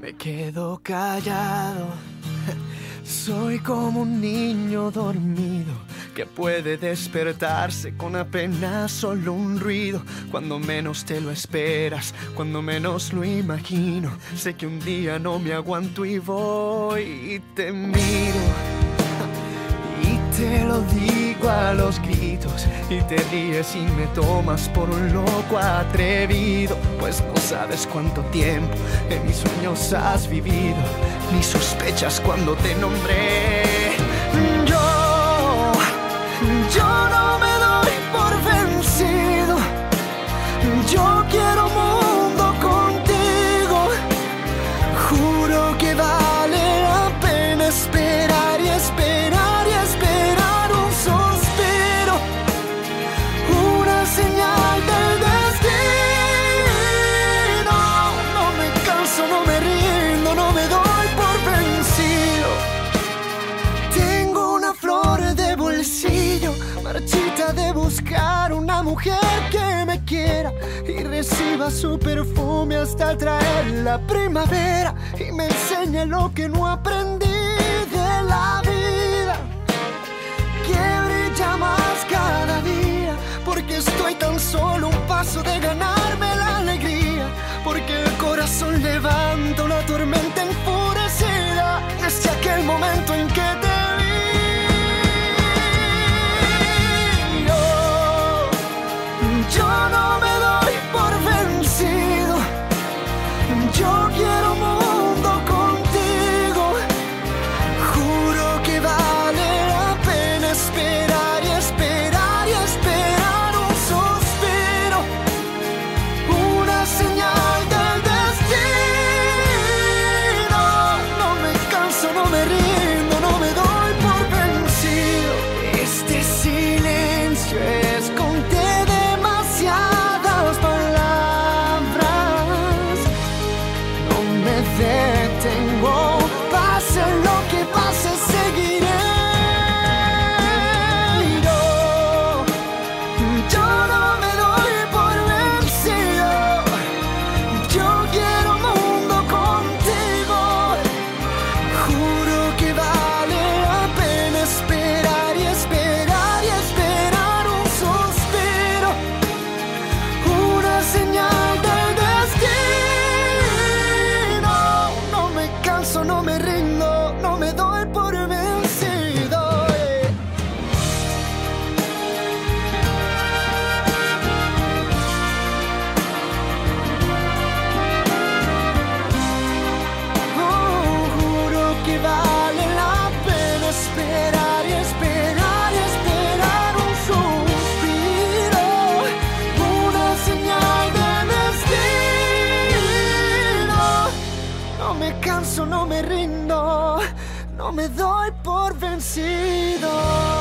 Me quedo callado. Soy como un niño dormido que puede despertarse con apenas solo un ruido. Cuando menos te lo esperas, cuando menos lo imagino. Sé que un día no me aguanto y voy y te miro. Y te lo digo a los gritos y te ríes y me tomas por un loco atrevido. Pues no sabes cuánto tiempo en mis sueños has vivido, ni sospechas cuando te nombré. Yo no me doy por vencido. Yo quiero un mundo contigo. Juro que vale la pena esperar y esperar y esperar un suspiro, una señal del destino. No me canso, no me rindo, no me doy por vencido. Tengo una flor de bolsillo, marchita de buscar una mujer que me quiera y reciba su perfume hasta traer la primavera y me enseñe lo que no aprendí de la vida, que brilla más cada día, porque estoy tan solo un paso de ganarme la alegría, porque el corazón levanta una tormenta enfurecida desde aquel momento en que te vi. Yo no me doy por vencido. Yo quiero un mundo contigo. Juro que vale la pena esperar y esperar y esperar un suspiro, una señal del destino. No me canso, no me rindo, no me doy por vencido. Este silencio esconde demasiadas palabras. No me detengo, pase lo que pase, seguiré. Yo no me doy por vencido. Yo quiero un mundo contigo. Juro que vale la pena esperar y esperar y esperar un suspiro, una señal del destino. No me canso, no me rindo, no me doy por vencido. Juro que vale la pena esperar y esperar y esperar un suspiro, una señal de destino. No me canso, no me rindo, no me doy por vencido.